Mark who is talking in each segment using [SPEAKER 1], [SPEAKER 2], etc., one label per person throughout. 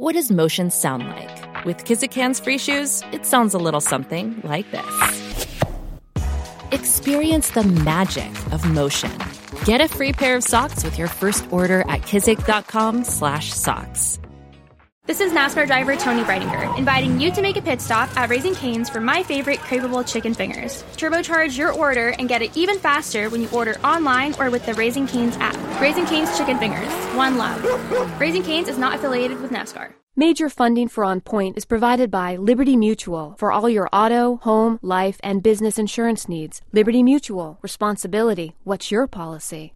[SPEAKER 1] What does motion sound like? With Kizik hands-free shoes, it sounds a little something like this. Experience the magic of motion. Get a free pair of socks with your first order at kizik.com/socks.
[SPEAKER 2] This is NASCAR driver Tony Breidinger, inviting you to make a pit stop at Raising Cane's for my favorite craveable chicken fingers. Turbocharge your order and get it even faster when you order online or with the Raising Cane's app. Raising Cane's Chicken Fingers. One love. Raising Cane's is not affiliated with NASCAR.
[SPEAKER 3] Major funding for On Point is provided by Liberty Mutual for all your auto, home, life, and business insurance needs. Liberty Mutual. Responsibility. What's your policy?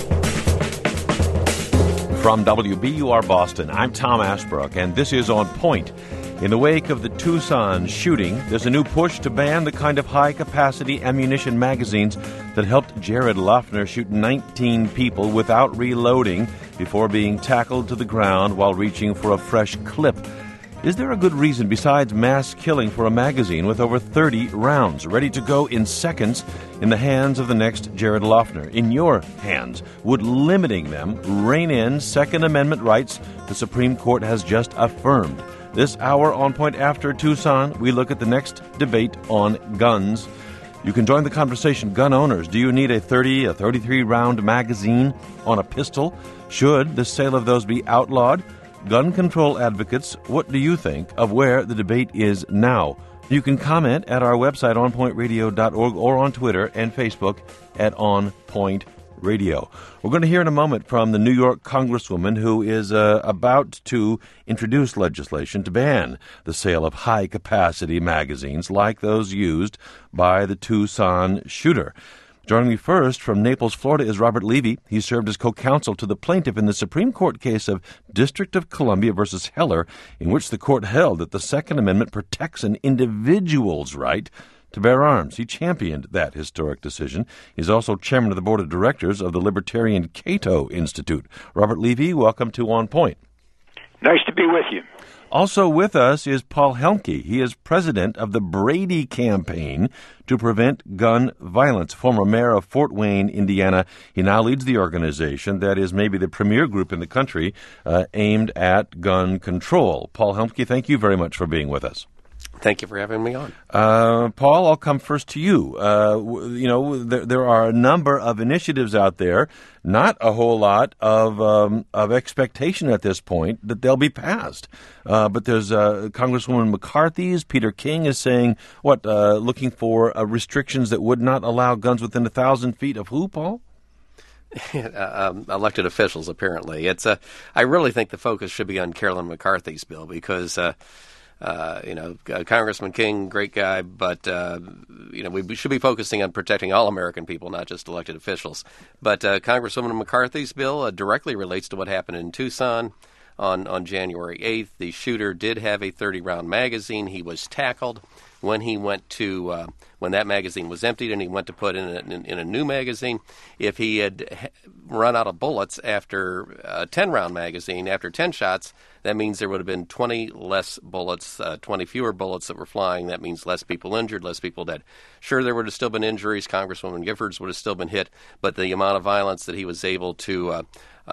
[SPEAKER 4] From WBUR Boston, I'm Tom Ashbrook, and this is On Point. In the wake of the Tucson shooting, there's a new push to ban the kind of high-capacity ammunition magazines that helped Jared Loughner shoot 19 people without reloading before being tackled to the ground while reaching for a fresh clip. Is there a good reason besides mass killing for a magazine with over 30 rounds ready to go in seconds in the hands of the next Jared Loughner? In your hands, would limiting them rein in Second Amendment rights the Supreme Court has just affirmed? This hour on Point after Tucson, we look at the next debate on guns. You can join the conversation. Gun owners, do you need a 33-round magazine on a pistol? Should the sale of those be outlawed? Gun control advocates, what do you think of where the debate is now? You can comment at our website, onpointradio.org, or on Twitter and Facebook at OnPoint Radio. We're going to hear in a moment from the New York Congresswoman who is about to introduce legislation to ban the sale of high-capacity magazines like those used by the Tucson shooter. Joining me first from Naples, Florida, is Robert Levy. He served as co-counsel to the plaintiff in the Supreme Court case of District of Columbia versus Heller, in which the court held that the Second Amendment protects an individual's right to bear arms. He championed that historic decision. He's also chairman of the board of directors of the Libertarian Cato Institute. Robert Levy, welcome to On Point.
[SPEAKER 5] Nice to be with you.
[SPEAKER 4] Also with us is Paul Helmke. He is president of the Brady Campaign to Prevent Gun Violence, former mayor of Fort Wayne, Indiana. He now leads the organization that is maybe the premier group in the country aimed at gun control. Paul Helmke, thank you very much for being with us.
[SPEAKER 6] Thank you for having me on.
[SPEAKER 4] Paul, I'll come first to you. There are a number of initiatives out there, not a whole lot of expectation at this point that they'll be passed. But there's Congresswoman McCarthy's. Peter King is saying, looking for restrictions that would not allow guns within 1,000 feet of who, Paul?
[SPEAKER 6] Elected officials, apparently. I really think the focus should be on Carolyn McCarthy's bill because Congressman King, great guy, but, we should be focusing on protecting all American people, not just elected officials. But Congresswoman McCarthy's bill directly relates to what happened in Tucson on January 8th. The shooter did have a 30-round magazine. He was tackled when he went to when that magazine was emptied and he went to put in a new magazine. If he had run out of bullets after a 10-round magazine, after 10 shots, that means there would have been 20 less bullets, 20 fewer bullets that were flying. That means less people injured, less people dead. Sure, there would have still been injuries. Congresswoman Giffords would have still been hit, but the amount of violence that he was able to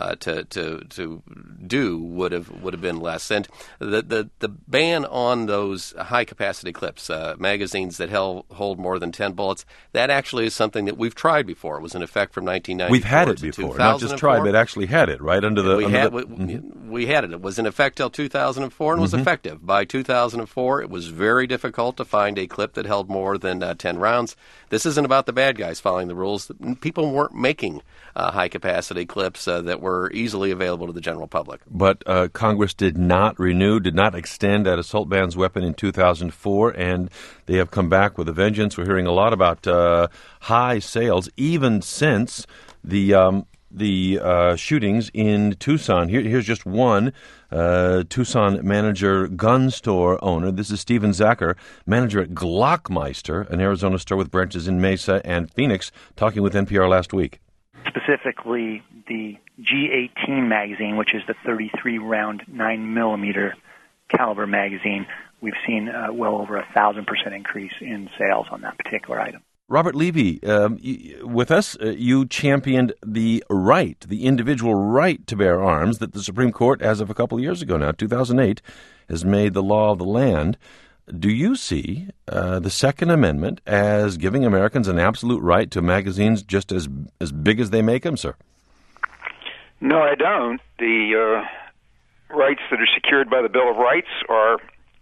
[SPEAKER 6] do would have been less. And the ban on those high capacity clips, magazines that hold more than 10 bullets, that actually is something that we've tried before. It was in effect from 1994.
[SPEAKER 4] We've had it before, not just tried, but actually had it right under the.
[SPEAKER 6] We had it. It was in effect till 2004 and was effective. By 2004, it was very difficult to find a clip that held more than 10 rounds. This isn't about the bad guys following the rules. People weren't making high capacity clips that were easily available to the general public.
[SPEAKER 4] But Congress did not extend that assault ban's weapon in 2004, and they have come back with a vengeance. We're hearing a lot about high sales, even since the shootings in Tucson. Here's just one. Tucson manager, gun store owner. This is Steven Zacher, manager at Glockmeister, an Arizona store with branches in Mesa and Phoenix, talking with NPR last week.
[SPEAKER 7] Specifically, the G18 magazine, which is the 33-round 9mm caliber magazine, we've seen well over 1,000% increase in sales on that particular item.
[SPEAKER 4] Robert Levy, with us, you championed the individual right to bear arms that the Supreme Court, as of a couple of years ago now, 2008, has made the law of the land. Do you see the Second Amendment as giving Americans an absolute right to magazines just as big as they make them, sir?
[SPEAKER 5] No, I don't. The rights that are secured by the Bill of Rights are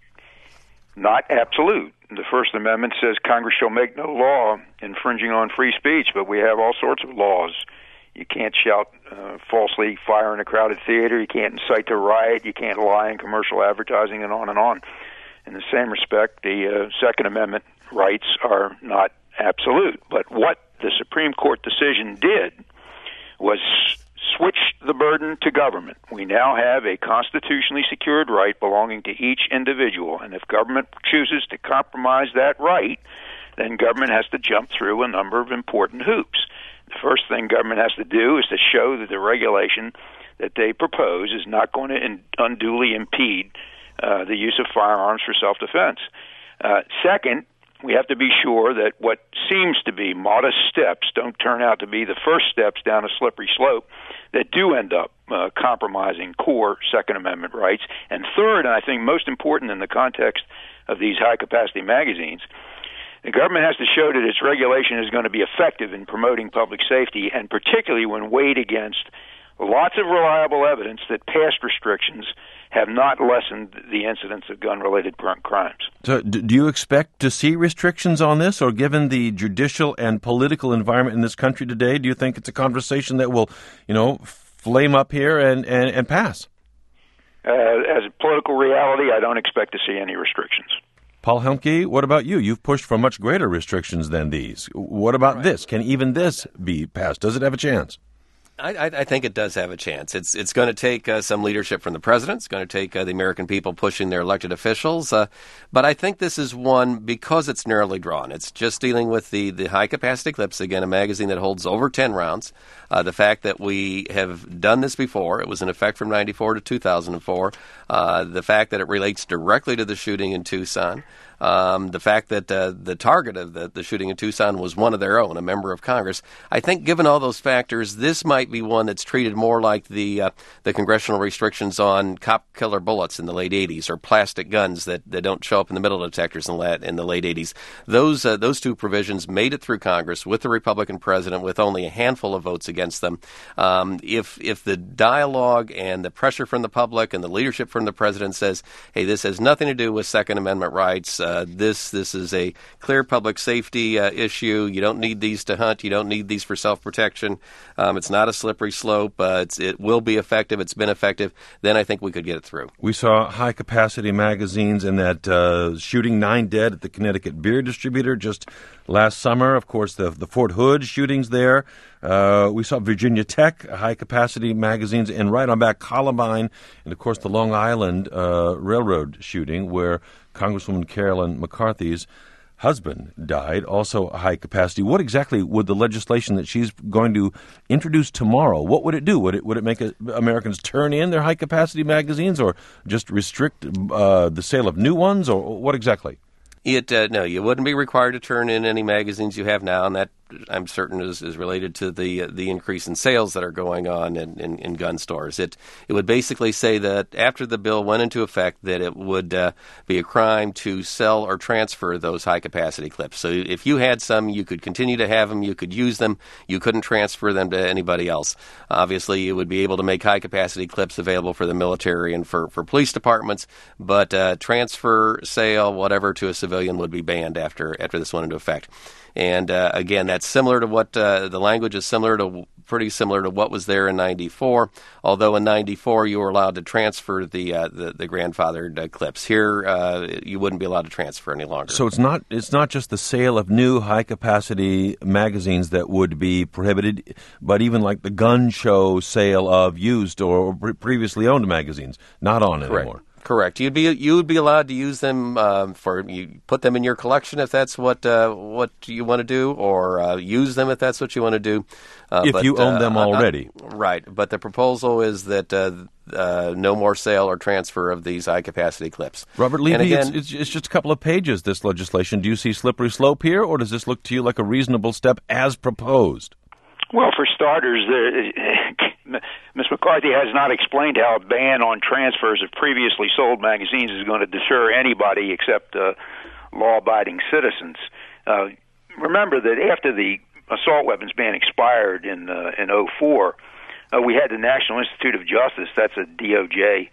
[SPEAKER 5] not absolute. The First Amendment says Congress shall make no law infringing on free speech, but we have all sorts of laws. You can't shout falsely, fire in a crowded theater. You can't incite to riot. You can't lie in commercial advertising, and on and on. In the same respect, the Second Amendment rights are not absolute. But what the Supreme Court decision did was switch the burden to government. We now have a constitutionally secured right belonging to each individual, and if government chooses to compromise that right, then government has to jump through a number of important hoops. The first thing government has to do is to show that the regulation that they propose is not going to unduly impede the use of firearms for self-defense. Second, we have to be sure that what seems to be modest steps don't turn out to be the first steps down a slippery slope that do end up compromising core Second Amendment rights. And third, and I think most important in the context of these high-capacity magazines, the government has to show that its regulation is going to be effective in promoting public safety, and particularly when weighed against lots of reliable evidence that past restrictions have not lessened the incidence of gun-related crimes.
[SPEAKER 4] So do you expect to see restrictions on this, or given the judicial and political environment in this country today, do you think it's a conversation that will, flame up here and pass?
[SPEAKER 5] As a political reality, I don't expect to see any restrictions.
[SPEAKER 4] Paul Helmke, what about you? You've pushed for much greater restrictions than these. What about this? Can even this be passed? Does it have a chance?
[SPEAKER 6] I think it does have a chance. It's going to take some leadership from the president. It's going to take the American people pushing their elected officials. But I think this is one, because it's narrowly drawn. It's just dealing with the high-capacity clips, again, a magazine that holds over 10 rounds. The fact that we have done this before, it was in effect from 94 to 2004. The fact that it relates directly to the shooting in Tucson. The fact that the target of the shooting in Tucson was one of their own, a member of Congress. I think given all those factors, this might be one that's treated more like the congressional restrictions on cop killer bullets in the late 80s, or plastic guns that don't show up in the metal detectors in the late 80s. Those two provisions made it through Congress with the Republican president with only a handful of votes against them. If the dialogue and the pressure from the public and the leadership from the president says, hey, this has nothing to do with Second Amendment rights, this is a clear public safety issue. You don't need these to hunt. You don't need these for self-protection. It's not a slippery slope. It will be effective. It's been effective. Then I think we could get it through. We saw high-capacity magazines in that shooting, 9 dead at the Connecticut beer distributor just last summer. Of course, the Fort Hood shootings there. We saw Virginia Tech high-capacity magazines, and right on back Columbine, and of course the Long Island Railroad shooting where Congresswoman Carolyn McCarthy's husband died, also high capacity. What exactly would the legislation that she's going to introduce tomorrow, what would it do? Would it make Americans turn in their high capacity magazines, or just restrict the sale of new ones, or what exactly? No, you wouldn't be required to turn in any magazines you have now, and that I'm certain is related to the increase in sales that are going on in gun stores. It would basically say that after the bill went into effect, that it would be a crime to sell or transfer those high-capacity clips. So if you had some, you could continue to have them, you could use them, you couldn't transfer them to anybody else. Obviously, you would be able to make high-capacity clips available for the military and for police departments, but transfer, sale, whatever, to a civilian would be banned after this went into effect. And again, that's similar to what the language is pretty similar to what was there in 94. Although in 94 you were allowed to transfer the grandfathered clips. Here you wouldn't be allowed to transfer any longer. So it's not just the sale of new high capacity magazines that would be prohibited, but even like the gun show sale of used or previously owned magazines, not on anymore. Correct. You would be allowed to use them you put them in your collection if that's what you want to do, or use them if that's what you want to do.
[SPEAKER 4] If you own them already.
[SPEAKER 6] Right. But the proposal is that no more sale or transfer of these high-capacity clips.
[SPEAKER 4] Robert Levy,
[SPEAKER 6] again,
[SPEAKER 4] it's just a couple of pages, this legislation. Do you see slippery slope here, or does this look to you like a reasonable step as proposed?
[SPEAKER 5] Well, for starters, Ms. McCarthy has not explained how a ban on transfers of previously sold magazines is going to deter anybody except law-abiding citizens. Remember that after the assault weapons ban expired in 2004, we had the National Institute of Justice, that's a DOJ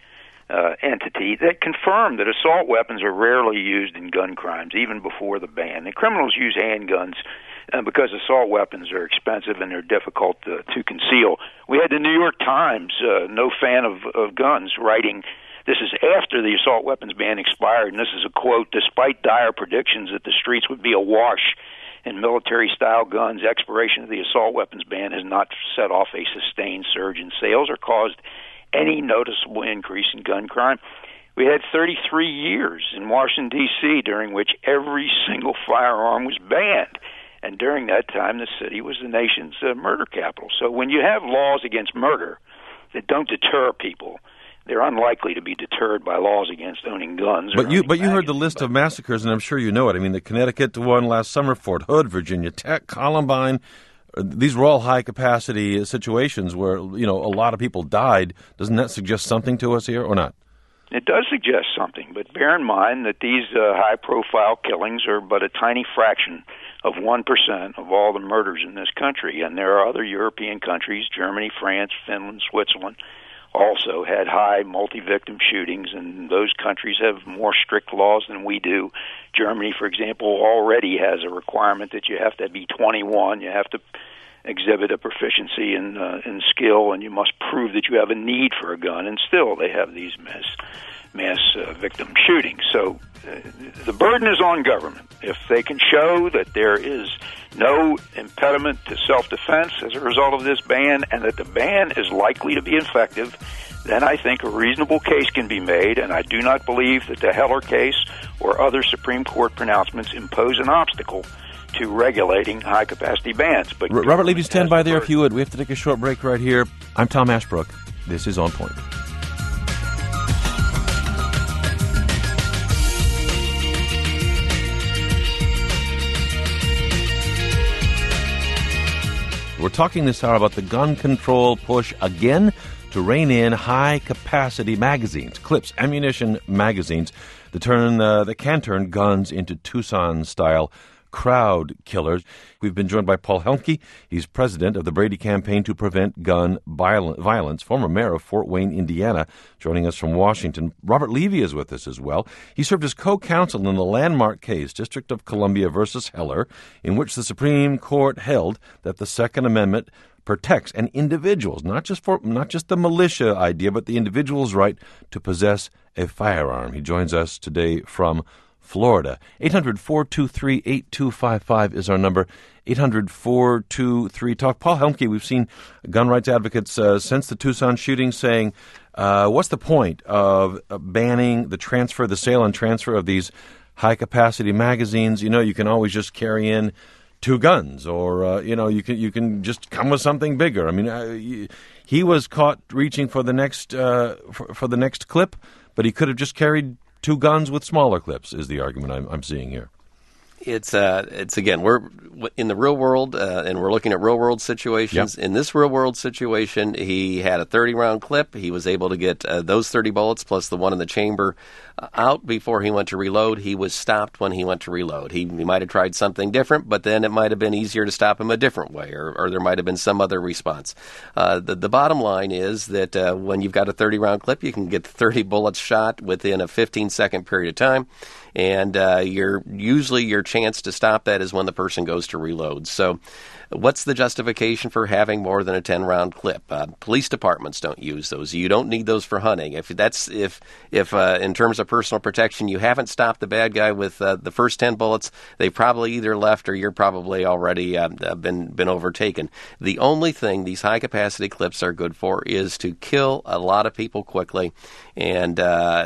[SPEAKER 5] entity, that confirmed that assault weapons are rarely used in gun crimes, even before the ban. And criminals use handguns because assault weapons are expensive and they're difficult to conceal. We had the New York Times, no fan of guns, writing, this is after the assault weapons ban expired, and this is a quote, despite dire predictions that the streets would be awash in military-style guns, expiration of the assault weapons ban has not set off a sustained surge in sales or caused any noticeable increase in gun crime. We had 33 years in Washington, D.C., during which every single firearm was banned. And during that time, the city was the nation's murder capital. So when you have laws against murder that don't deter people, they're unlikely to be deterred by laws against owning guns.
[SPEAKER 4] But you heard the list of massacres, and I'm sure you know it. I mean, the Connecticut one last summer, Fort Hood, Virginia Tech, Columbine. These were all high-capacity situations where, a lot of people died. Doesn't that suggest something to us here or not?
[SPEAKER 5] It does suggest something, but bear in mind that these high-profile killings are but a tiny fraction of 1% of all the murders in this country. And there are other European countries, Germany, France, Finland, Switzerland, also had high multi-victim shootings, and those countries have more strict laws than we do. Germany, for example, already has a requirement that you have to be 21, you have to exhibit a proficiency in skill, and you must prove that you have a need for a gun, and still they have these mass victim shootings. So the burden is on government. If they can show that there is no impediment to self-defense as a result of this ban, and that the ban is likely to be effective, then I think a reasonable case can be made, and I do not believe that the Heller case or other Supreme Court pronouncements impose an obstacle to regulating high-capacity bans. But
[SPEAKER 4] Robert Levy, stand by there if you would. We have to take a short break right here. I'm Tom Ashbrook. This is On Point. We're talking this hour about the gun control push again to rein in high-capacity magazines, clips, ammunition magazines that can turn guns into Tucson-style crowd killers. We've been joined by Paul Helmke. He's president of the Brady Campaign to Prevent Gun Violence, former mayor of Fort Wayne, Indiana, joining us from Washington. Robert Levy is with us as well. He served as co-counsel in the landmark case, District of Columbia versus Heller, in which the Supreme Court held that the Second Amendment protects an individual's, not just the militia idea, but the individual's right to possess a firearm. He joins us today from Florida. 800-423-8255 is our number. 800-423-TALK. Paul Helmke, we've seen gun rights advocates since the Tucson shooting saying, what's the point of banning the sale and transfer of these high-capacity magazines? You can always just carry in 2 guns, or you can just come with something bigger. I mean, he was caught reaching for the next clip, but he could have just carried 2 guns with smaller clips, is the argument I'm seeing here.
[SPEAKER 6] It's again, we're in the real world, and we're looking at real world situations. Yep. In this real world situation, he had a 30-round clip. He was able to get those 30 bullets plus the one in the chamber out before he went to reload. He was stopped when he went to reload. He might have tried something different, but then it might have been easier to stop him a different way, or there might have been some other response. The bottom line is that when you've got a 30-round clip, you can get 30 bullets shot within a 15-second period of time. And your chance to stop that is when the person goes to reload. So what's the justification for having more than a 10-round clip? Police departments don't use those. You don't need those for hunting. If in terms of personal protection, you haven't stopped the bad guy with the first 10 bullets, they probably either left or you're probably already been overtaken. The only thing these high-capacity clips are good for is to kill a lot of people quickly. and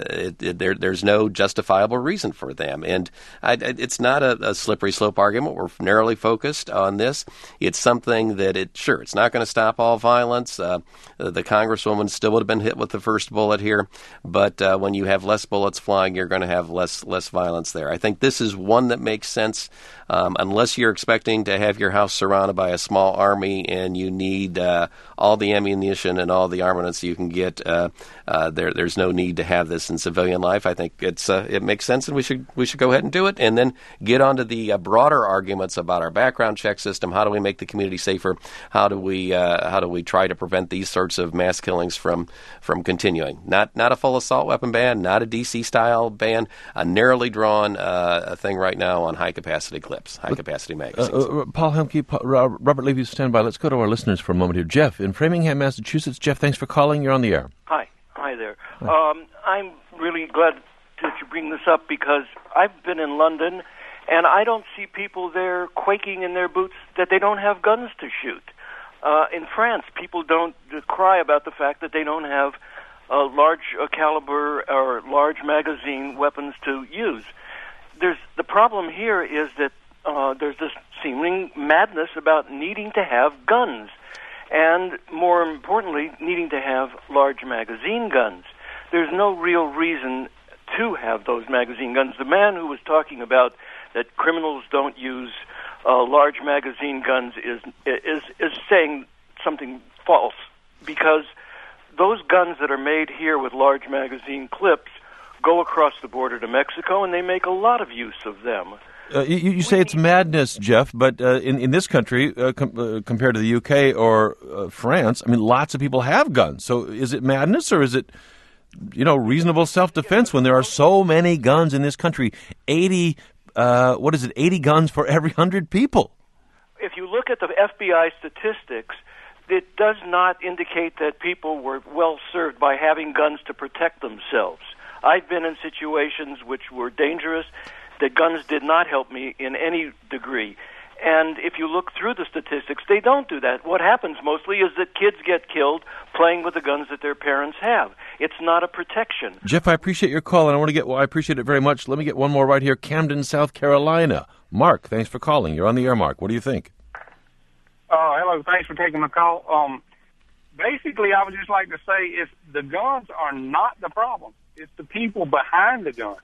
[SPEAKER 6] there's no justifiable reason for them. And it's not a slippery slope argument. We're narrowly focused on this. It's something that it's not going to stop all violence. The Congresswoman still would have been hit with the first bullet here, but when you have less bullets flying, you're going to have less violence there. I think this is one that makes sense, unless you're expecting to have your house surrounded by a small army and you need all the ammunition and all the armaments you can get. There's no need to have this in civilian life. I think it makes sense, and we should go ahead and do it, and then get onto the broader arguments about our background check system. How do we make the community safer? How do we try to prevent these sorts of mass killings from continuing? Not a full assault weapon ban, not a DC style ban, a narrowly drawn thing right now on high capacity clips, high capacity magazines.
[SPEAKER 4] Paul Hemke, Robert Levy, stand by. Let's go to our listeners for a moment here. Jeff in Framingham, Massachusetts. Jeff, thanks for calling. You're on the air.
[SPEAKER 8] Hi there. I'm really glad that you bring this up because I've been in London, and I don't see people there quaking in their boots that they don't have guns to shoot. In France, people don't cry about the fact that they don't have large caliber or large magazine weapons to use. The problem here is that there's this seeming madness about needing to have guns, and more importantly, needing to have large magazine guns. There's no real reason to have those magazine guns. The man who was talking about that criminals don't use large magazine guns is saying something false, because those guns that are made here with large magazine clips go across the border to Mexico, and they make a lot of use of them.
[SPEAKER 4] You say it's madness, Jeff, but in this country, compared to the UK or France, I mean, lots of people have guns. So is it madness, or is it, reasonable self-defense when there are so many guns in this country? 80 guns for every 100 people.
[SPEAKER 8] If you look at the FBI statistics, it does not indicate that people were well served by having guns to protect themselves. I've been in situations which were dangerous. The guns did not help me in any degree. And if you look through the statistics, they don't do that. What happens mostly is that kids get killed playing with the guns that their parents have. It's not a protection.
[SPEAKER 4] Jeff, I appreciate your call, and I appreciate it very much. Let me get one more right here. Camden, South Carolina. Mark, thanks for calling. You're on the air, Mark. What do you think?
[SPEAKER 9] Hello, thanks for taking my call. Basically, I would just like to say if the guns are not the problem, it's the people behind the guns.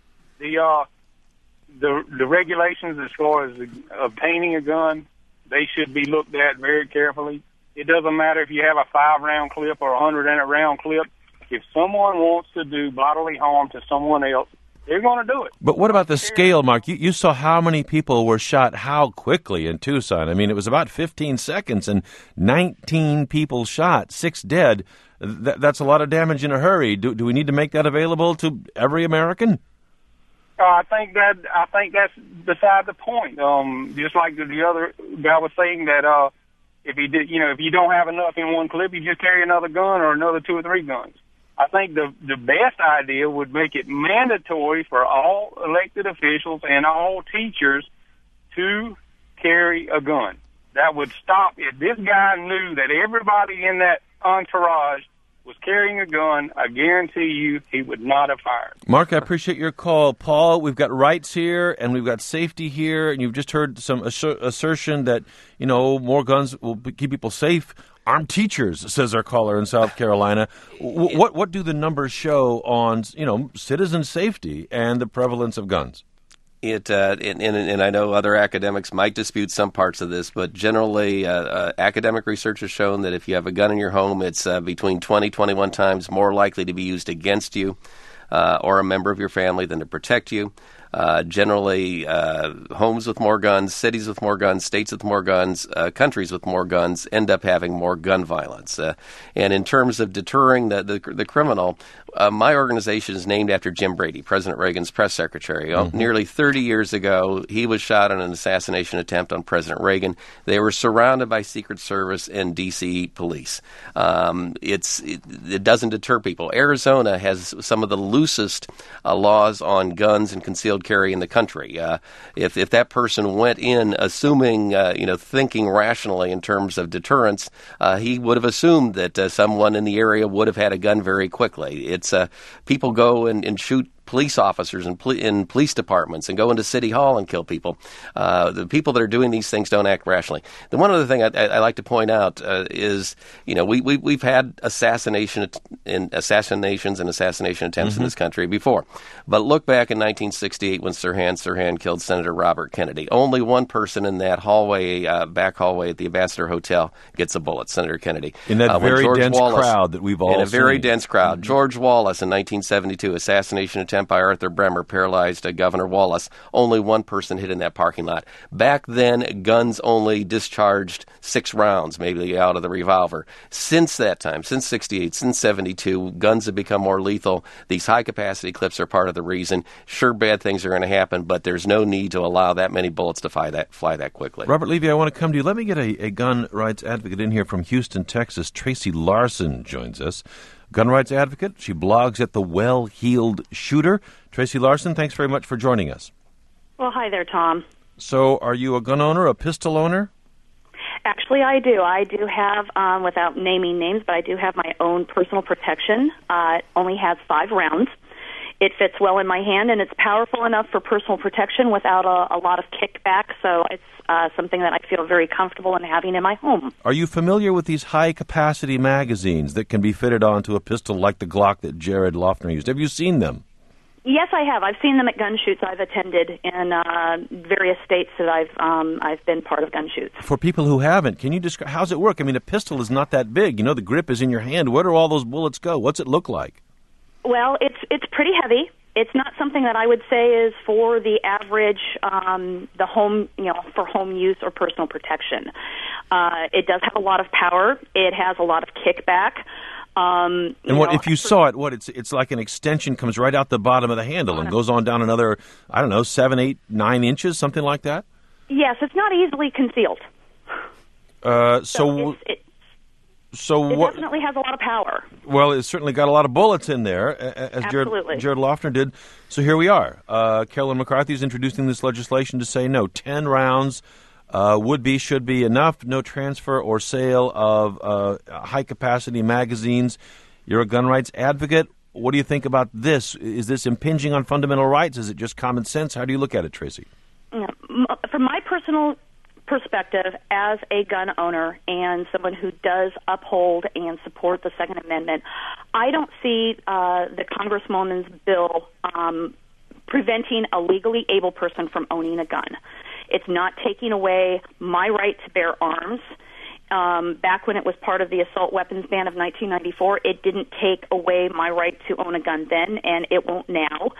[SPEAKER 9] The regulations as far as obtaining a gun, they should be looked at very carefully. It doesn't matter if you have a 5-round clip or a 100-round clip. If someone wants to do bodily harm to someone else, they're going to do it.
[SPEAKER 4] But what about the scale, Mark? You saw how many people were shot how quickly in Tucson. I mean, it was about 15 seconds and 19 people shot, 6 dead. That's a lot of damage in a hurry. Do we need to make that available to every American?
[SPEAKER 9] I think that's beside the point. Just like the other guy was saying that if you don't have enough in one clip, you just carry another gun or another 2 or 3 guns. I think the best idea would make it mandatory for all elected officials and all teachers to carry a gun. That would stop. If this guy knew that everybody in that entourage was carrying a gun, I guarantee you he would not have fired.
[SPEAKER 4] Mark, I appreciate your call. Paul, we've got rights here and we've got safety here, and you've just heard some assertion that, more guns will keep people safe. Armed teachers, says our caller in South Carolina. What do the numbers show on, citizen safety and the prevalence of guns?
[SPEAKER 6] And I know other academics might dispute some parts of this, but generally academic research has shown that if you have a gun in your home, it's between 21 times more likely to be used against you or a member of your family than to protect you. Generally, homes with more guns, cities with more guns, states with more guns, countries with more guns end up having more gun violence. And in terms of deterring the criminal, my organization is named after Jim Brady, President Reagan's press secretary. Mm-hmm. Nearly 30 years ago, he was shot in an assassination attempt on President Reagan. They were surrounded by Secret Service and D.C. police. It doesn't deter people. Arizona has some of the loosest laws on guns and concealed concealed carry in the country. If that person went in assuming, thinking rationally in terms of deterrence, he would have assumed that someone in the area would have had a gun very quickly. It's people go and shoot police officers in police departments and go into City Hall and kill people. The people that are doing these things don't act rationally. The one other thing I like to point out is, we've had assassinations and assassination attempts in this country before. But look back in 1968 when Sirhan killed Senator Robert Kennedy. Only one person in that hallway, back hallway at the Ambassador Hotel, gets a bullet, Senator Kennedy.
[SPEAKER 4] In that very dense crowd that we've all seen.
[SPEAKER 6] In a very dense crowd. George Wallace in 1972, assassination attempt by Arthur Bremer, paralyzed Governor Wallace. Only one person hit in that parking lot. Back then, guns only discharged 6 rounds, maybe out of the revolver. Since that time, since 68, since 72, guns have become more lethal. These high-capacity clips are part of the reason. Sure, bad things are going to happen, but there's no need to allow that many bullets to fly that quickly.
[SPEAKER 4] Robert Levy, I want to come to you. Let me get a gun rights advocate in here from Houston, Texas. Tracy Larson joins us. Gun rights advocate. She blogs at The Well-Heeled Shooter. Tracy Larson, thanks very much for joining us.
[SPEAKER 10] Well, hi there, Tom.
[SPEAKER 4] So are you a gun owner, a pistol owner?
[SPEAKER 10] Actually, I do. I do have, without naming names, but I do have my own personal protection. It only has 5 rounds. It fits well in my hand, and it's powerful enough for personal protection without a lot of kickback, so it's something that I feel very comfortable in having in my home.
[SPEAKER 4] Are you familiar with these high-capacity magazines that can be fitted onto a pistol like the Glock that Jared Loughner used? Have you seen them?
[SPEAKER 10] Yes, I have. I've seen them at gun shoots I've attended in various states that I've been part of gun shoots.
[SPEAKER 4] For people who haven't, can you describe, how's it work? I mean, a pistol is not that big. The grip is in your hand. Where do all those bullets go? What's it look like?
[SPEAKER 10] Well, it's pretty heavy. It's not something that I would say is for the average, the home, for home use or personal protection. It does have a lot of power. It has a lot of kickback.
[SPEAKER 4] And if you saw it, it's like an extension comes right out the bottom of the handle and goes on down another, 7, 8, 9 inches, something like that?
[SPEAKER 10] Yes, it's not easily concealed.
[SPEAKER 4] So
[SPEAKER 10] it definitely has a lot of power.
[SPEAKER 4] Well, it's certainly got a lot of bullets in there, as Jared Loughner did. So here we are. Carolyn McCarthy is introducing this legislation to say no, 10 rounds should be enough. No transfer or sale of high-capacity magazines. You're a gun rights advocate. What do you think about this? Is this impinging on fundamental rights? Is it just common sense? How do you look at it, Tracy?
[SPEAKER 10] From my personal perspective as a gun owner and someone who does uphold and support the Second Amendment, I don't see the Congresswoman's bill preventing a legally able person from owning a gun. It's not taking away my right to bear arms. Back when it was part of the assault weapons ban of 1994, it didn't take away my right to own a gun then, and it won't now.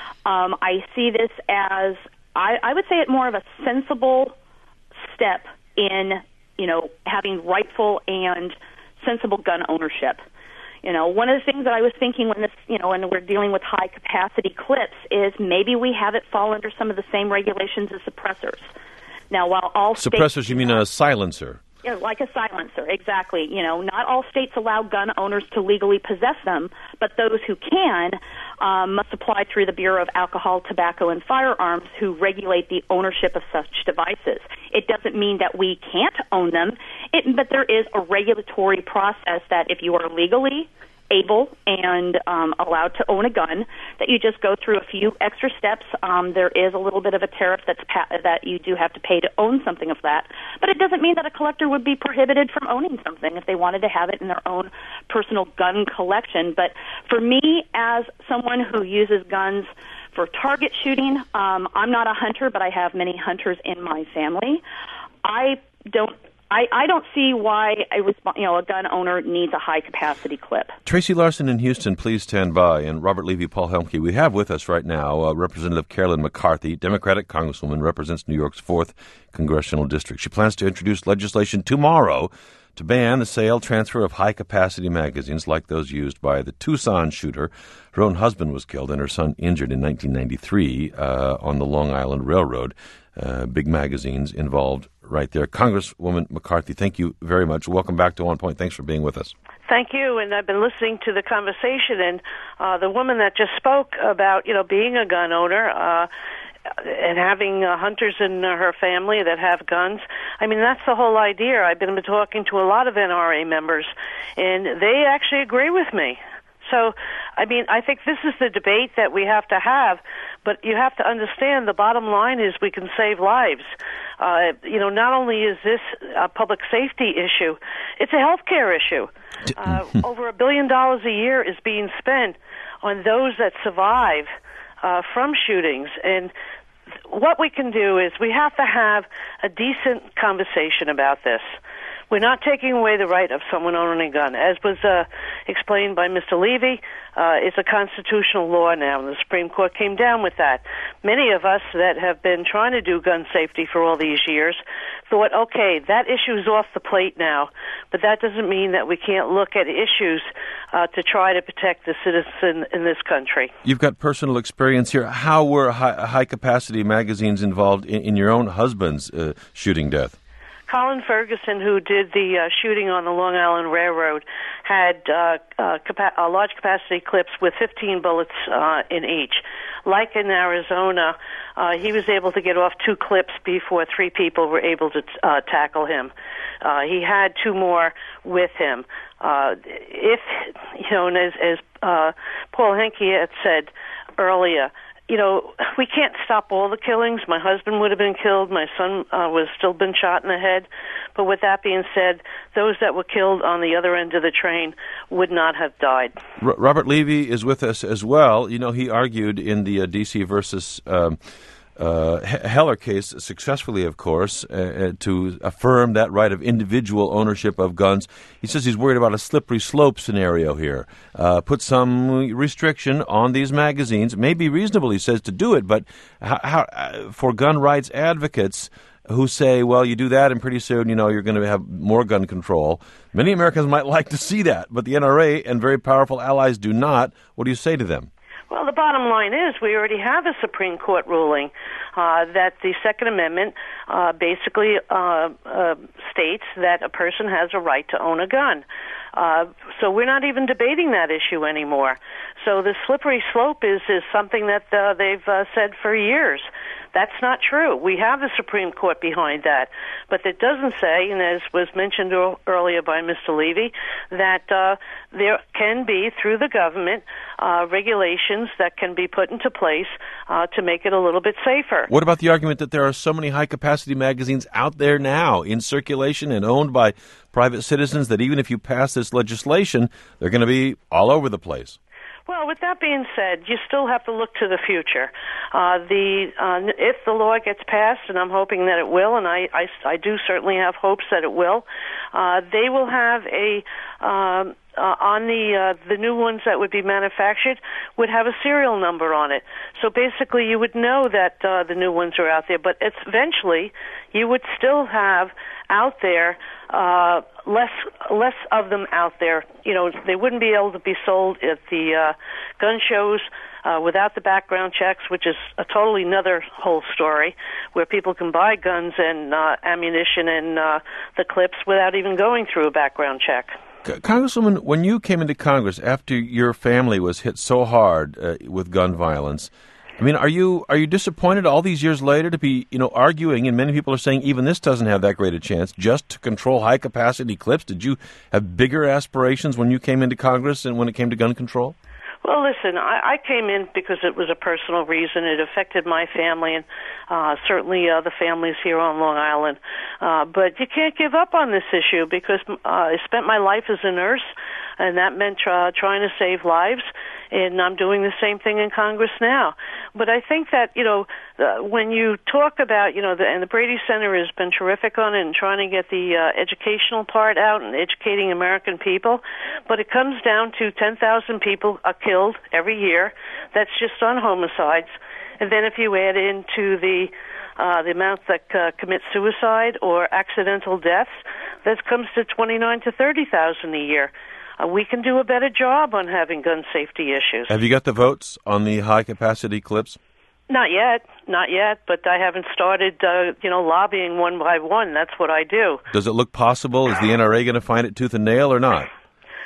[SPEAKER 10] I see this as, I would say it more of a sensible step in, having rightful and sensible gun ownership. One of the things that I was thinking when this, when we're dealing with high capacity clips is maybe we have it fall under some of the same regulations as suppressors. Now, while all
[SPEAKER 4] suppressors, you mean a silencer?
[SPEAKER 10] Yeah, like a silencer, exactly. Not all states allow gun owners to legally possess them, but those who can must apply through the Bureau of Alcohol, Tobacco, and Firearms, who regulate the ownership of such devices. It doesn't mean that we can't own them, but there is a regulatory process that if you are legally able and allowed to own a gun, that you just go through a few extra steps. There is a little bit of a tariff that you do have to pay to own something of that, but it doesn't mean that a collector would be prohibited from owning something if they wanted to have it in their own personal gun collection. But for me, as someone who uses guns for target shooting, I'm not a hunter, but I have many hunters in my family. I don't see why a gun owner needs a high-capacity clip.
[SPEAKER 4] Tracy Larson in Houston, please stand by. And Robert Levy, Paul Helmke, we have with us right now Representative Carolyn McCarthy, Democratic Congresswoman, represents New York's 4th Congressional District. She plans to introduce legislation tomorrow to ban the sale, transfer of high-capacity magazines like those used by the Tucson shooter. Her own husband was killed and her son injured in 1993 on the Long Island Railroad. Big magazines involved right there. Congresswoman McCarthy, thank you very much. Welcome back to On Point. Thanks for being with us.
[SPEAKER 11] Thank you. And I've been listening to the conversation, and the woman that just spoke about, being a gun owner and having hunters in her family that have guns. I mean, that's the whole idea. I've been talking to a lot of NRA members, and they actually agree with me. So, I mean, I think this is the debate that we have to have, but you have to understand the bottom line is we can save lives. Not only is this a public safety issue, it's a healthcare issue. Over $1 billion a year is being spent on those that survive from shootings. And what we can do is we have to have a decent conversation about this. We're not taking away the right of someone owning a gun. As was explained by Mr. Levy, it's a constitutional law now, and the Supreme Court came down with that. Many of us that have been trying to do gun safety for all these years thought, okay, that issue's off the plate now, but that doesn't mean that we can't look at issues to try to protect the citizen in this country.
[SPEAKER 4] You've got personal experience here. How were high-capacity magazines involved in your own husband's shooting death?
[SPEAKER 11] Colin Ferguson, who did the shooting on the Long Island Railroad, had large capacity clips with 15 bullets in each. Like in Arizona, he was able to get off 2 clips before 3 people were able to tackle him. He had 2 more with him. And as Paul Henke had said earlier, we can't stop all the killings. My husband would have been killed. My son was still been shot in the head. But with that being said, those that were killed on the other end of the train would not have died.
[SPEAKER 4] Robert Levy is with us as well. He argued in the D.C. versus Heller case successfully, of course, to affirm that right of individual ownership of guns. He says he's worried about a slippery slope scenario here. Put some restriction on these magazines. May be reasonable, he says, to do it, but for gun rights advocates who say, well, you do that and pretty soon, you're going to have more gun control. Many Americans might like to see that, but the NRA and very powerful allies do not. What do you say to them?
[SPEAKER 11] Well, the bottom line is we already have a Supreme Court ruling that the Second Amendment basically states that a person has a right to own a gun. So we're not even debating that issue anymore. So the slippery slope is something that they've said for years. That's not true. We have the Supreme Court behind that. But it doesn't say, and as was mentioned earlier by Mr. Levy, that there can be, through the government, regulations that can be put into place to make it a little bit safer.
[SPEAKER 4] What about the argument that there are so many high-capacity magazines out there now in circulation and owned by private citizens that even if you pass this legislation, they're going to be all over the place?
[SPEAKER 11] Well, with that being said, you still have to look to the future. If the law gets passed, and I'm hoping that it will, and I do certainly have hopes that it will, they will have on the new ones that would be manufactured would have a serial number on it. So basically, you would know that the new ones are out there. But eventually, you would still have out there less of them out there. They wouldn't be able to be sold at the gun shows without the background checks, which is a totally another whole story, where people can buy guns and ammunition and the clips without even going through a background check.
[SPEAKER 4] Congresswoman, when you came into Congress after your family was hit so hard with gun violence, I mean, are you disappointed all these years later to be, arguing, and many people are saying even this doesn't have that great a chance, just to control high-capacity clips? Did you have bigger aspirations when you came into Congress and when it came to gun control?
[SPEAKER 11] Well, listen, I came in because it was a personal reason. It affected my family and certainly the families here on Long Island. But you can't give up on this issue because I spent my life as a nurse, and that meant trying to save lives. And I'm doing the same thing in Congress now. But I think that, when you talk about, and the Brady Center has been terrific on it and trying to get the educational part out and educating American people, but it comes down to 10,000 people are killed every year. That's just on homicides. And then if you add into the amount that commit suicide or accidental deaths, that comes to 29 to 30,000 a year. We can do a better job on having gun safety issues.
[SPEAKER 4] Have you got the votes on the high-capacity clips?
[SPEAKER 11] Not yet, but I haven't started, lobbying one by one. That's what I do.
[SPEAKER 4] Does it look possible? Is the NRA going to find it tooth and nail or not?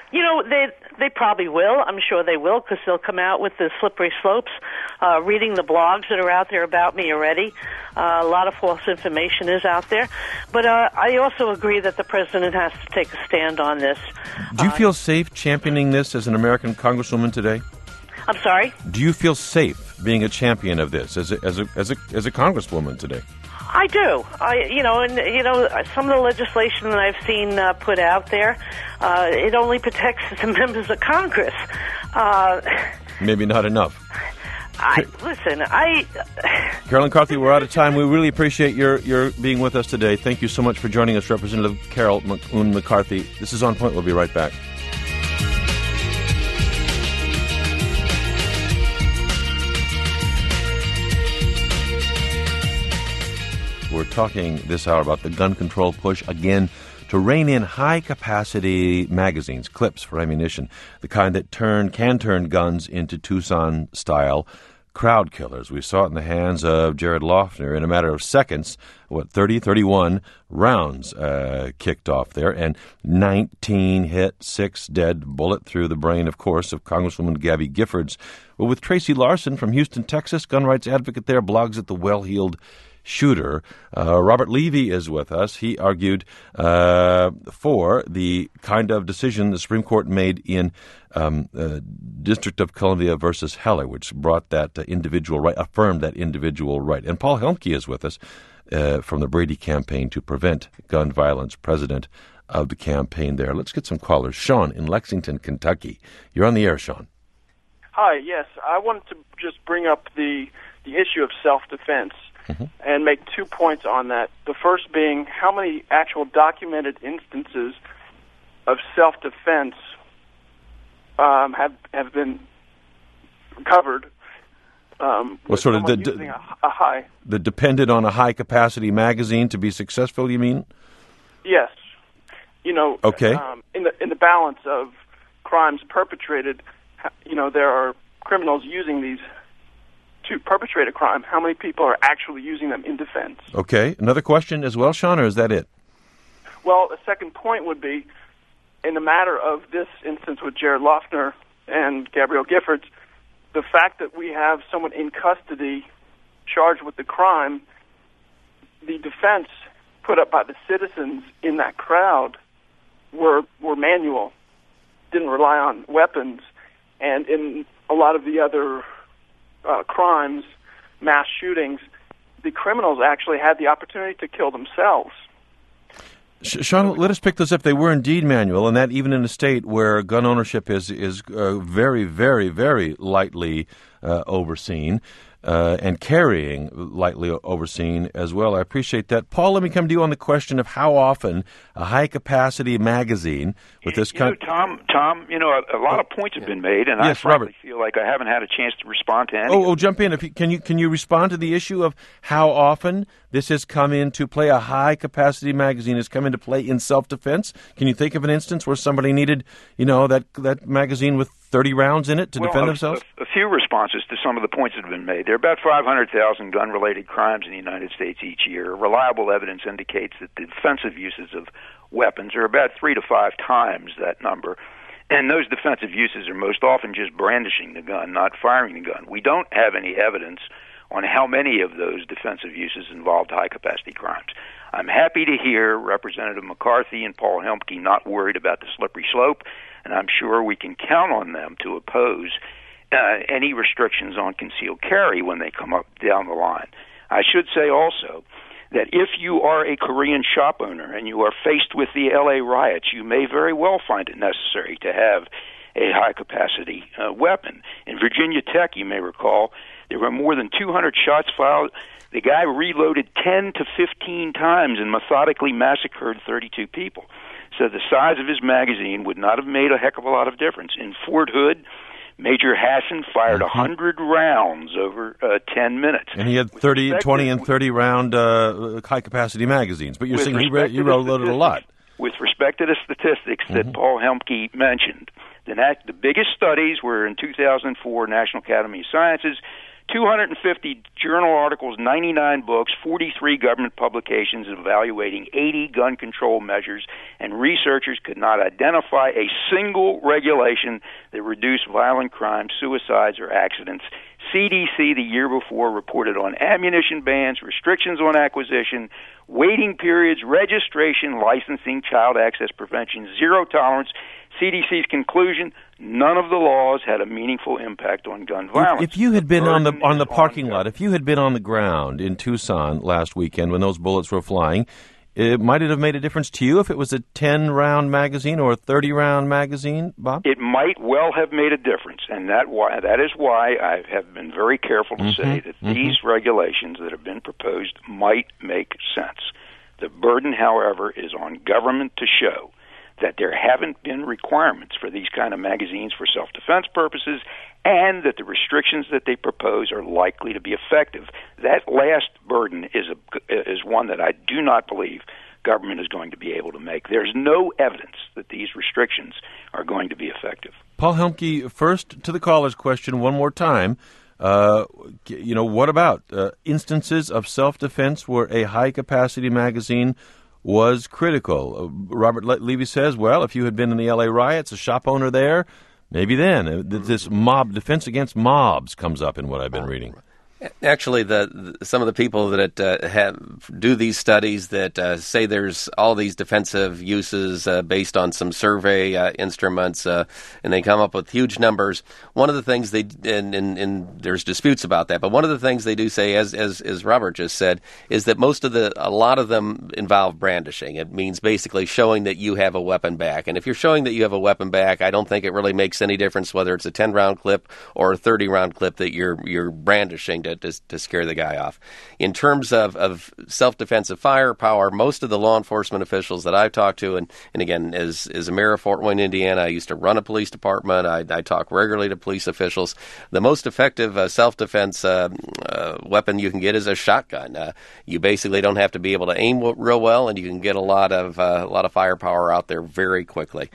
[SPEAKER 11] They probably will. I'm sure they will, because they'll come out with the slippery slopes. Reading the blogs that are out there about me already, a lot of false information is out there. But I also agree that the president has to take a stand on this.
[SPEAKER 4] Do you feel safe championing this as an American congresswoman today?
[SPEAKER 11] I'm sorry?
[SPEAKER 4] Do you feel safe being a champion of this as a congresswoman today?
[SPEAKER 11] I do. Some of the legislation that I've seen put out there, it only protects the members of Congress.
[SPEAKER 4] Maybe not enough.
[SPEAKER 11] Carolyn
[SPEAKER 4] McCarthy, we're out of time. We really appreciate your being with us today. Thank you so much for joining us, Representative Carol McCarthy. This is On Point. We'll be right back. We're talking this hour about the gun control push, again, to rein in high-capacity magazines, clips for ammunition, the kind that can turn guns into Tucson-style crowd killers. We saw it in the hands of Jared Loughner in a matter of seconds. 31 rounds kicked off there, and 19 hit, 6 dead, bullet through the brain, of course, of Congresswoman Gabby Giffords. Well, with Tracy Larson from Houston, Texas, gun rights advocate there, blogs at The Well-Heeled Shooter. Robert Levy is with us. He argued for the kind of decision the Supreme Court made in District of Columbia versus Heller, which brought that individual right, affirmed that individual right. And Paul Helmke is with us from the Brady Campaign to Prevent Gun Violence, president of the campaign there. Let's get some callers. Sean in Lexington, Kentucky. You're on the air, Sean.
[SPEAKER 12] Hi, yes. I wanted to just bring up the issue of self-defense. Mm-hmm. And make 2 points on that. The first being how many actual documented instances of self-defense have been covered.
[SPEAKER 4] Sort of
[SPEAKER 12] using a high.
[SPEAKER 4] The depended on a high-capacity magazine to be successful, you mean?
[SPEAKER 12] Yes.
[SPEAKER 4] Okay.
[SPEAKER 12] In the balance of crimes perpetrated, there are criminals using these to perpetrate a crime. How many people are actually using them in defense?
[SPEAKER 4] Okay. Another question as well, Sean, or is that it?
[SPEAKER 12] Well, a second point would be, in the matter of this instance with Jared Loughner and Gabrielle Giffords, the fact that we have someone in custody charged with the crime, the defense put up by the citizens in that crowd were manual, didn't rely on weapons, and in a lot of the other crimes, mass shootings, the criminals actually had the opportunity to kill themselves.
[SPEAKER 4] Sean, let us pick those up. They were indeed manual, and that even in a state where gun ownership is very, very, very lightly overseen, and carrying lightly overseen as well. I appreciate that. Paul, let me come to you on the question of how often a high-capacity magazine with this kind of...
[SPEAKER 5] Tom, a lot of points have been made, and
[SPEAKER 4] yes,
[SPEAKER 5] I frankly
[SPEAKER 4] Robert.
[SPEAKER 5] feel like I haven't had a chance to respond to any.
[SPEAKER 4] Oh, jump in. Can you respond to the issue of how often this has come into play? A high-capacity magazine has come into play in self-defense? Can you think of an instance where somebody needed, that magazine with 30 rounds in it to defend themselves?
[SPEAKER 5] A few responses to some of the points that have been made. There are about 500,000 gun-related crimes in the United States each year. Reliable evidence indicates that the defensive uses of weapons are about 3 to 5 times that number. And those defensive uses are most often just brandishing the gun, not firing the gun. We don't have any evidence on how many of those defensive uses involved high-capacity crimes. I'm happy to hear Representative McCarthy and Paul Helmke not worried about the slippery slope, and I'm sure we can count on them to oppose any restrictions on concealed carry when they come up down the line. I should say also that if you are a Korean shop owner and you are faced with the L.A. riots, you may very well find it necessary to have a high-capacity weapon. In Virginia Tech, you may recall, there were more than 200 shots fired. The guy reloaded 10 to 15 times and methodically massacred 32 people. So the size of his magazine would not have made a heck of a lot of difference. In Fort Hood, Major Hassan fired 100 rounds over 10 minutes.
[SPEAKER 4] And he had 20 and 30 round high-capacity magazines. But you're saying he reloaded a lot.
[SPEAKER 5] With respect to the statistics that Paul Helmke mentioned, the biggest studies were in 2004 National Academy of Sciences, 250 journal articles, 99 books, 43 government publications evaluating 80 gun control measures, and researchers could not identify a single regulation that reduced violent crimes, suicides, or accidents. CDC the year before reported on ammunition bans, restrictions on acquisition, waiting periods, registration, licensing, child access prevention, zero tolerance. CDC's conclusion: none of the laws had a meaningful impact on gun violence.
[SPEAKER 4] If you had been on the parking lot, if you had been on the ground in Tucson last weekend when those bullets were flying, might it have made a difference to you if it was a 10-round magazine or a 30-round magazine, Bob?
[SPEAKER 5] It might well have made a difference, and that is why I have been very careful to say that these regulations that have been proposed might make sense. The burden, however, is on government to show that there haven't been requirements for these kind of magazines for self-defense purposes, and that the restrictions that they propose are likely to be effective. That last burden is one that I do not believe government is going to be able to make. There's no evidence that these restrictions are going to be effective.
[SPEAKER 4] Paul Helmke, first to the caller's question one more time. What about instances of self-defense where a high-capacity magazine was critical? Robert Levy says, well, if you had been in the L.A. riots, a shop owner there, maybe then. This mob defense against mobs comes up in what I've been reading.
[SPEAKER 6] Actually, some of the people that do these studies that say there's all these defensive uses based on some survey instruments, and they come up with huge numbers. One of the things and there's disputes about that, but one of the things they do say, as Robert just said, is that a lot of them involve brandishing. It means basically showing that you have a weapon back. And if you're showing that you have a weapon back, I don't think it really makes any difference whether it's a 10-round clip or a 30-round clip that you're brandishing to scare the guy off. In terms of self-defensive firepower, most of the law enforcement officials that I've talked to, and again, as a mayor of Fort Wayne, Indiana, I used to run a police department. I talk regularly to police officials. The most effective self-defense weapon you can get is a shotgun. You basically don't have to be able to aim real well, and you can get a lot of firepower out there very quickly.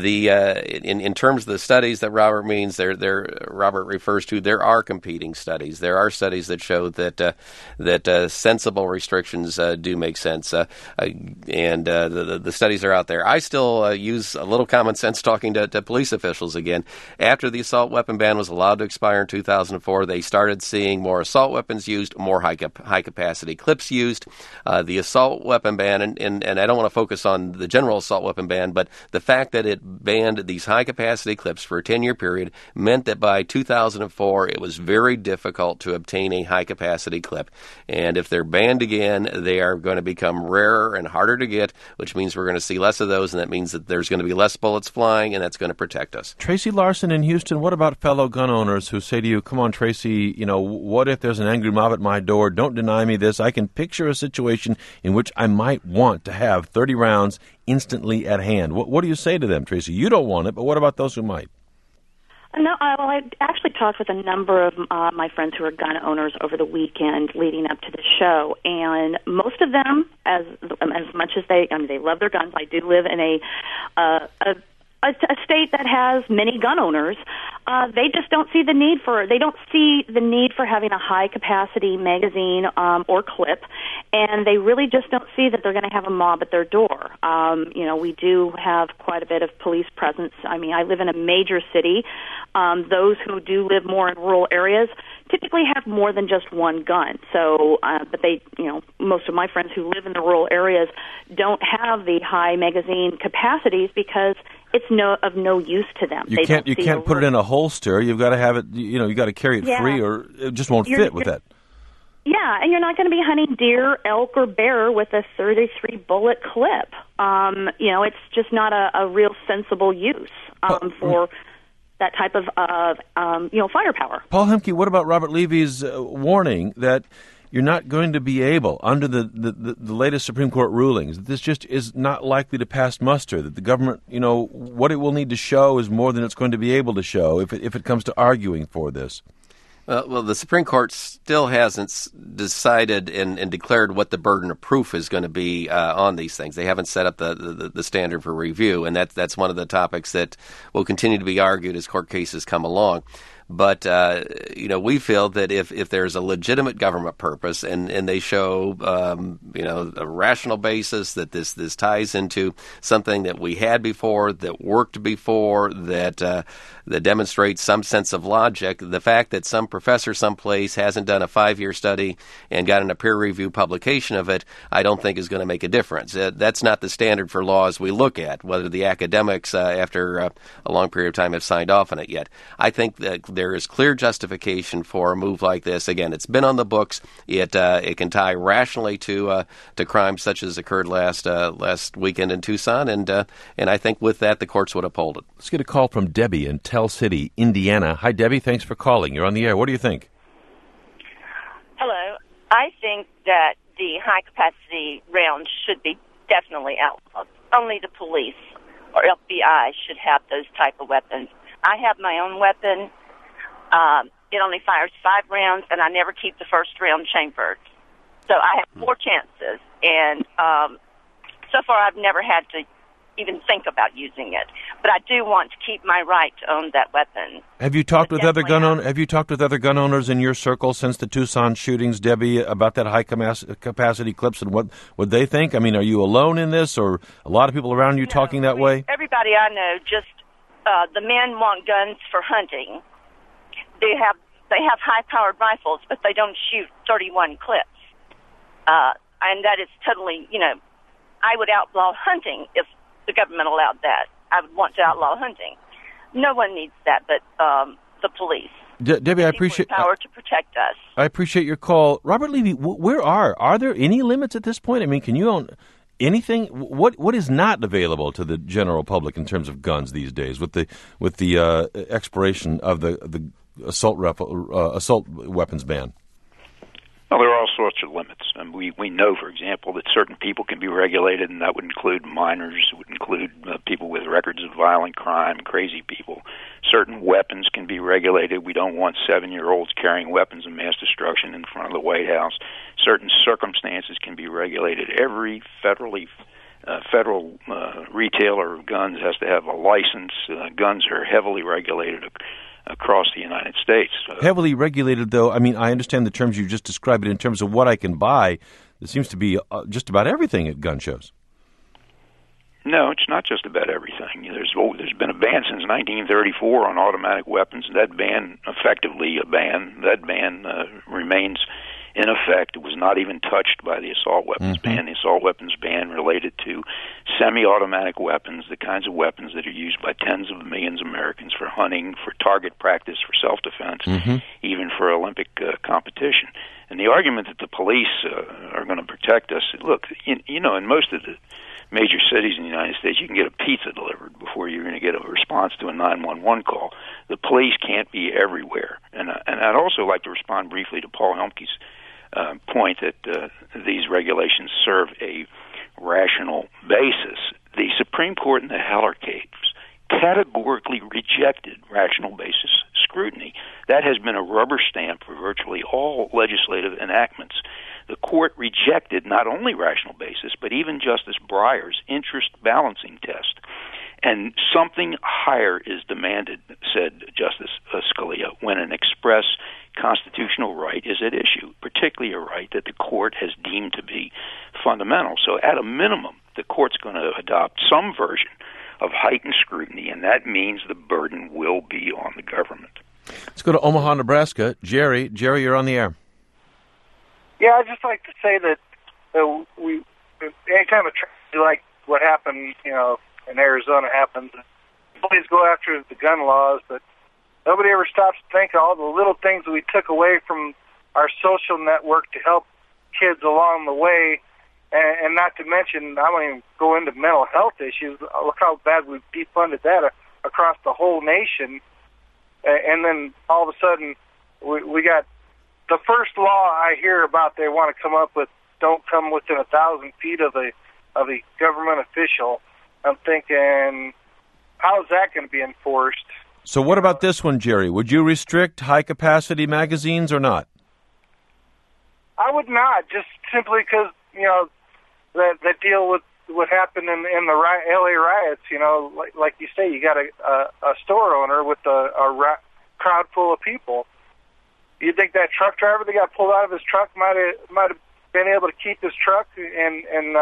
[SPEAKER 6] In terms of the studies that Robert means, Robert refers to, there are competing studies. There are studies that show that sensible restrictions do make sense, and the studies are out there. I still use a little common sense talking to police officials again. After the assault weapon ban was allowed to expire in 2004, they started seeing more assault weapons used, more high-capacity clips used. The assault weapon ban, and I don't want to focus on the general assault weapon ban, but the fact that it banned these high-capacity clips for a 10-year period meant that by 2004 it was very difficult to obtain a high-capacity clip. And if they're banned again, they are going to become rarer and harder to get, which means we're going to see less of those, and that means that there's going to be less bullets flying, and that's going to protect us.
[SPEAKER 4] Tracy Larson in Houston, what about fellow gun owners who say to you, come on, Tracy, what if there's an angry mob at my door? Don't deny me this. I can picture a situation in which I might want to have 30 rounds instantly at hand. What do you say to them, Tracy? You don't want it, but what about those who might?
[SPEAKER 10] No, I actually talked with a number of my friends who are gun owners over the weekend leading up to the show, and most of them, as much as they love their guns. I do live in a state that has many gun owners. They just don't see the need for having a high capacity magazine or clip, and they really just don't see that they're going to have a mob at their door. We do have quite a bit of police presence. I live in a major city. Those who do live more in rural areas typically have more than just one gun. So, but most of my friends who live in the rural areas don't have the high magazine capacities because it's of no use to them.
[SPEAKER 4] You can't put it in a holster. You've got to have it. You got to carry it free, or it just won't fit with that.
[SPEAKER 10] Yeah, and you're not going to be hunting deer, elk, or bear with a 33 bullet clip. It's just not a real sensible use for that type of firepower.
[SPEAKER 4] Paul Helmke, what about Robert Levy's warning that you're not going to be able, under the latest Supreme Court rulings, that this just is not likely to pass muster, that the government, what it will need to show is more than it's going to be able to show if it comes to arguing for this?
[SPEAKER 6] Well, the Supreme Court still hasn't decided and declared what the burden of proof is going to be on these things. They haven't set up the standard for review, and that's one of the topics that will continue to be argued as court cases come along. But, we feel that if there's a legitimate government purpose and they show, a rational basis that this ties into something that we had before, that worked before, that demonstrates some sense of logic, the fact that some professor someplace hasn't done a 5-year study and gotten a peer-reviewed publication of it, I don't think is going to make a difference. That's not the standard for laws we look at, whether the academics, after a long period of time, have signed off on it yet. I think that there is clear justification for a move like this. Again, it's been on the books. It can tie rationally to crimes such as occurred last weekend in Tucson, and I think with that the courts would uphold it.
[SPEAKER 4] Let's get a call from Debbie in Tell City, Indiana. Hi, Debbie. Thanks for calling. You're on the air. What do you think?
[SPEAKER 13] Hello. I think that the high-capacity rounds should be definitely outlawed. Only the police or FBI should have those type of weapons. I have my own weapon. It only fires 5 rounds, and I never keep the first round chambered. So I have 4 chances, and so far I've never had to even think about using it. But I do want to keep my right to own that weapon.
[SPEAKER 4] Have you talked with other gun owners? Have you talked with other gun owners in your circle since the Tucson shootings, Debbie, about that high capacity clips and what they think? I mean, are you alone in this, or a lot of people around you talking that way?
[SPEAKER 13] Everybody I know, just the men want guns for hunting. They have high-powered rifles, but they don't shoot 31 clips. And that is totally, I would outlaw hunting if the government allowed that. I would want to outlaw hunting. No one needs that but the police.
[SPEAKER 4] Debbie, I appreciate
[SPEAKER 13] power to protect us.
[SPEAKER 4] I appreciate your call. Robert Levy, where are there any limits at this point? I mean, can you own anything? What is not available to the general public in terms of guns these days with the expiration of the assault weapons ban?
[SPEAKER 5] Well, there are all sorts of limits. And we know, for example, that certain people can be regulated, and that would include minors, it would include people with records of violent crime, crazy people. Certain weapons can be regulated. We don't want 7-year-olds carrying weapons of mass destruction in front of the White House. Certain circumstances can be regulated. Every federal retailer of guns has to have a license. Guns are heavily regulated across the United States.
[SPEAKER 4] Heavily regulated, though, I mean, I understand the terms you just described, but in terms of what I can buy, there seems to be just about everything at gun shows.
[SPEAKER 5] No, it's not just about everything. There's been a ban since 1934 on automatic weapons. That ban, effectively a ban, that ban remains in effect. It was not even touched by the assault weapons ban. The assault weapons ban related to semi-automatic weapons, the kinds of weapons that are used by tens of millions of Americans for hunting, for target practice, for self-defense, even for Olympic competition. And the argument that the police are going to protect us, look, in most of the major cities in the United States, you can get a pizza delivered before you're going to get a response to a 911 call. The police can't be everywhere. And I'd also like to respond briefly to Paul Helmke's point that these regulations serve a rational basis. The Supreme Court in the Heller case categorically rejected rational basis scrutiny. That has been a rubber stamp for virtually all legislative enactments. The court rejected not only rational basis, but even Justice Breyer's interest balancing test. And something higher is demanded, said Justice Scalia, when an express constitutional right is at issue, particularly a right that the court has deemed to be fundamental. So at a minimum, the court's going to adopt some version of heightened scrutiny, and that means the burden will be on the government.
[SPEAKER 4] Let's go to Omaha, Nebraska. Jerry, you're on the air.
[SPEAKER 9] Yeah, I'd just like to say that anytime a tragedy like what happened, in Arizona happens, police go after the gun laws, but nobody ever stops to think of all the little things that we took away from our social network to help kids along the way, and not to mention, I won't even go into mental health issues. Look how bad we've defunded that across the whole nation, and then all of a sudden we got the first law I hear about they want to come up with, don't come within 1,000 feet of a government official. I'm thinking, how is that going to be enforced?
[SPEAKER 4] So what about this one, Jerry? Would you restrict high-capacity magazines or not?
[SPEAKER 9] I would not, just simply because, that deal with what happened in the L.A. riots, like you say, you got a store owner with a crowd full of people. You think that truck driver that got pulled out of his truck might have been able to keep his truck and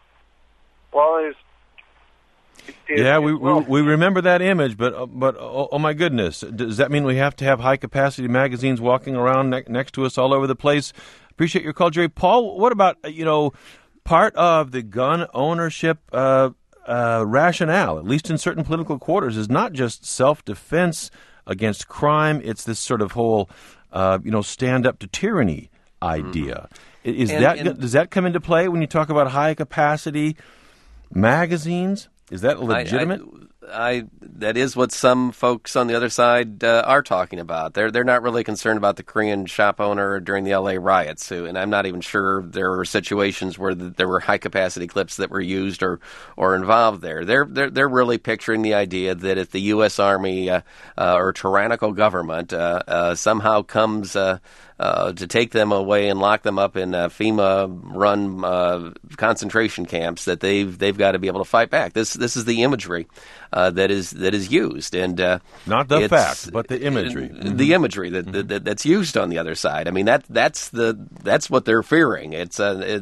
[SPEAKER 4] we remember that image, but oh my goodness, does that mean we have to have high capacity magazines walking around next to us all over the place? Appreciate your call, Jerry. Paul, what about part of the gun ownership rationale, at least in certain political quarters, is not just self-defense against crime. It's this sort of whole, stand up to tyranny idea. Does that come into play when you talk about high capacity magazines? Is that legitimate?
[SPEAKER 6] That is what some folks on the other side are talking about. They're not really concerned about the Korean shop owner during the L.A. riots, and I'm not even sure there were situations where there were high capacity clips that were used or involved there. They're really picturing the idea that if the U.S. Army or tyrannical government somehow comes to take them away and lock them up in FEMA-run concentration camps, that they've got to be able to fight back. This is the imagery that is used, and
[SPEAKER 4] not the fact, but the imagery.
[SPEAKER 6] The imagery that's used on the other side. I mean, that's what they're fearing. It's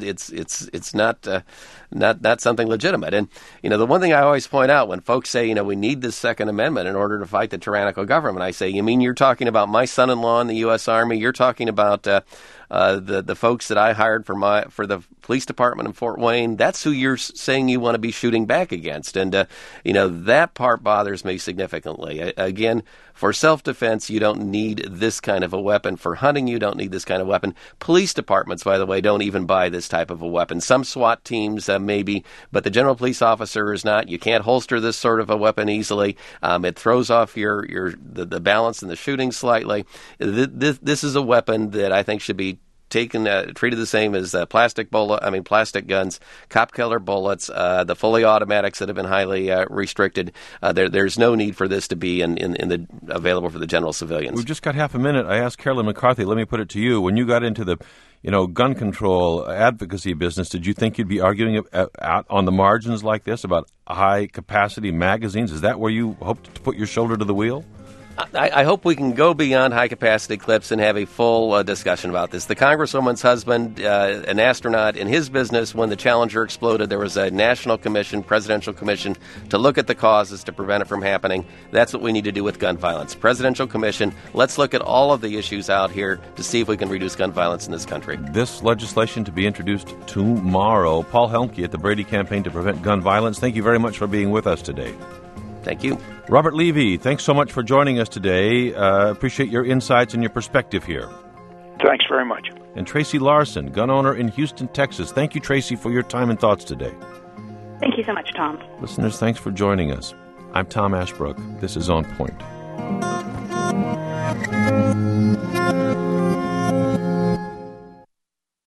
[SPEAKER 6] not something legitimate. And the one thing I always point out when folks say we need this Second Amendment in order to fight the tyrannical government, I say, you mean you're talking about my son-in-law in the U.S. Army? You're talking about the folks that I hired for the police department in Fort Wayne? That's who you're saying you want to be shooting back against, and that part bothers me significantly. Again, for self-defense, you don't need this kind of a weapon. For hunting, you don't need this kind of weapon. Police departments, by the way, don't even buy this type of a weapon. Some SWAT teams maybe, but the general police officer is not. You can't holster this sort of a weapon easily. It throws off the balance in the shooting slightly. This is a weapon that I think should be treated the same as plastic guns, cop killer bullets, the fully automatics that have been highly restricted. There's no need for this to be available for the general civilians.
[SPEAKER 4] We've just got half a minute. I asked Carolyn McCarthy, let me put it to you. When you got into the gun control advocacy business, did you think you'd be arguing out on the margins like this about high capacity magazines? Is that where you hoped to put your shoulder to the wheel?
[SPEAKER 6] I hope we can go beyond high-capacity clips and have a full discussion about this. The Congresswoman's husband, an astronaut, in his business, when the Challenger exploded, there was a national commission, presidential commission, to look at the causes to prevent it from happening. That's what we need to do with gun violence. Presidential commission, let's look at all of the issues out here to see if we can reduce gun violence in this country.
[SPEAKER 4] This legislation to be introduced tomorrow. Paul Helmke at the Brady Campaign to Prevent Gun Violence, thank you very much for being with us today.
[SPEAKER 6] Thank you.
[SPEAKER 4] Robert Levy, thanks so much for joining us today. Appreciate your insights and your perspective here.
[SPEAKER 5] Thanks very much.
[SPEAKER 4] And Tracy Larson, gun owner in Houston, Texas. Thank you, Tracy, for your time and thoughts today.
[SPEAKER 10] Thank you so much, Tom.
[SPEAKER 4] Listeners, thanks for joining us. I'm Tom Ashbrook. This is On Point.